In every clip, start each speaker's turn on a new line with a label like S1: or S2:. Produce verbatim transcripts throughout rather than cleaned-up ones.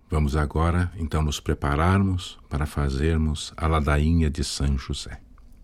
S1: Vamos agora, então, nos prepararmos para fazermos a ladainha de São José.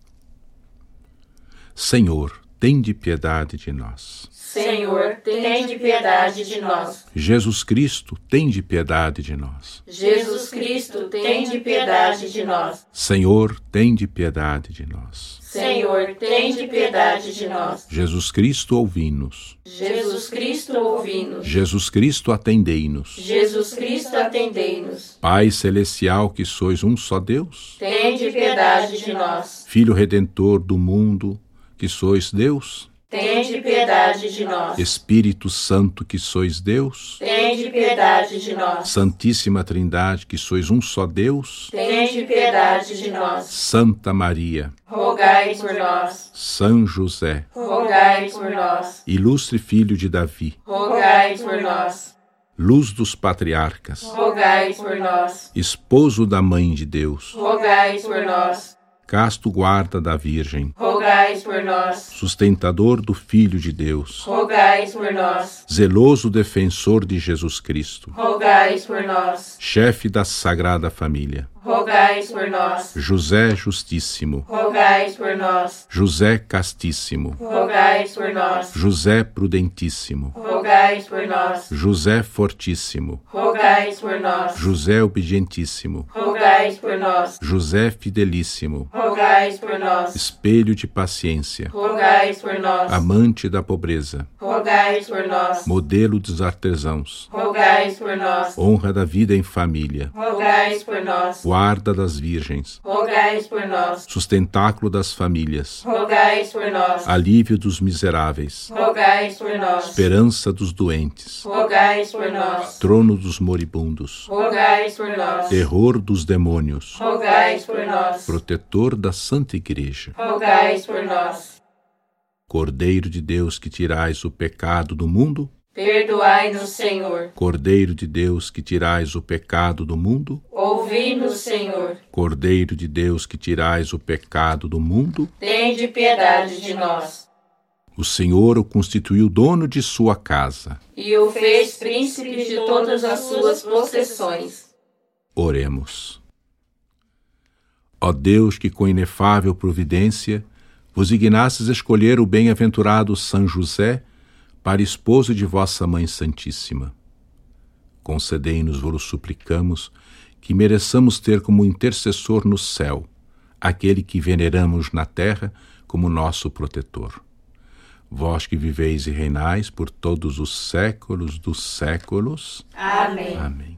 S1: Senhor, tende piedade de nós.
S2: Senhor, tende piedade de nós.
S1: Jesus Cristo, tende piedade de nós.
S2: Jesus Cristo, tende piedade de nós.
S1: Senhor, tende piedade de nós.
S2: Senhor, tende piedade de nós.
S1: Jesus Cristo, ouvi-nos.
S2: Jesus Cristo, ouvi-nos.
S1: Jesus Cristo, atendei-nos.
S2: Jesus Cristo, atendei-nos.
S1: Pai celestial, que sois um só Deus.
S2: Tende piedade de nós.
S1: Filho redentor do mundo, que sois Deus.
S2: Tende piedade de nós.
S1: Espírito Santo, que sois Deus.
S2: Tende piedade de nós.
S1: Santíssima Trindade, que sois um só Deus.
S2: Tende piedade de nós.
S1: Santa Maria,
S2: rogai por nós.
S1: São José,
S2: rogai por nós.
S1: Ilustre Filho de Davi,
S2: rogai por nós.
S1: Luz dos patriarcas,
S2: rogai por nós.
S1: Esposo da Mãe de Deus,
S2: rogai por nós.
S1: Casto guarda da Virgem,
S2: rogai por nós.
S1: Sustentador do Filho de Deus,
S2: rogai por nós.
S1: Zeloso defensor de Jesus Cristo,
S2: rogai por nós.
S1: Chefe da Sagrada Família,
S2: rogai por nós.
S1: José Justíssimo,
S2: rogai por nós.
S1: José Castíssimo,
S2: rogai por nós.
S1: José Prudentíssimo,
S2: rogai por nós.
S1: José Fortíssimo,
S2: rogai por nós.
S1: José Obedientíssimo,
S2: rogai por nós.
S1: José Fidelíssimo,
S2: rogai por nós.
S1: Espelho de paciência,
S2: rogai por nós.
S1: Amante da pobreza,
S2: rogai por nós.
S1: Modelo dos artesãos,
S2: rogai por nós.
S1: Honra da vida em família,
S2: rogai por nós.
S1: Guarda das virgens,
S2: rogai por nós.
S1: Sustentáculo das famílias,
S2: rogai por nós.
S1: Alívio dos miseráveis,
S2: rogai por nós.
S1: Esperança dos doentes,
S2: rogai por nós.
S1: Trono dos moribundos,
S2: rogai por nós.
S1: Terror dos demônios,
S2: rogai por nós.
S1: Protetor da Santa Igreja,
S2: rogai por nós.
S1: Cordeiro de Deus, que tirais o pecado do mundo,
S2: perdoai-nos, Senhor.
S1: Cordeiro de Deus, que tirais o pecado do mundo,
S2: ouvi-nos, Senhor.
S1: Cordeiro de Deus, que tirais o pecado do mundo,
S2: tende piedade de nós.
S1: O Senhor o constituiu dono de sua casa,
S2: e o fez príncipe de todas as suas possessões.
S1: Oremos. Ó Deus, que com inefável providência vos dignastes escolher o bem-aventurado São José para esposo de vossa Mãe Santíssima, concedei-nos, vos suplicamos, que mereçamos ter como intercessor no céu aquele que veneramos na terra como nosso protetor. Vós que viveis e reinais por todos os séculos dos séculos.
S2: Amém.
S1: Amém.